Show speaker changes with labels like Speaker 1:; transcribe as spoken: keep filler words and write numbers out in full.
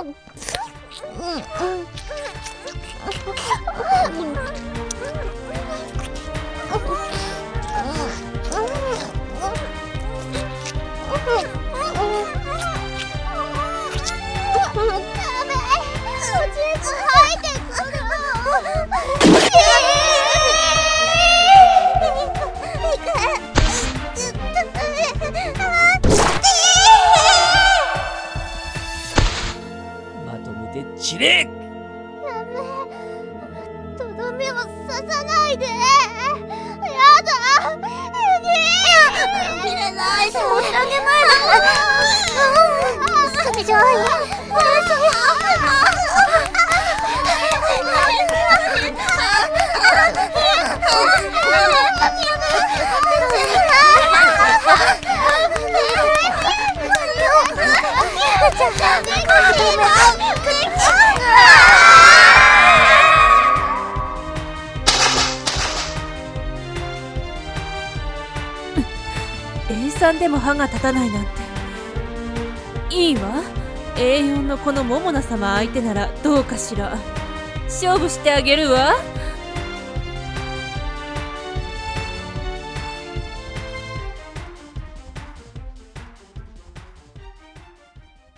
Speaker 1: まとめて散れ。
Speaker 2: やめ、とどめを刺さないで。やだ、見れない。してあげないの。それじゃあいい。
Speaker 3: エーさんでも歯が立たないなんて。いいわ、エーよんのこの桃奈様相手ならどうかしら。勝負してあげるわ。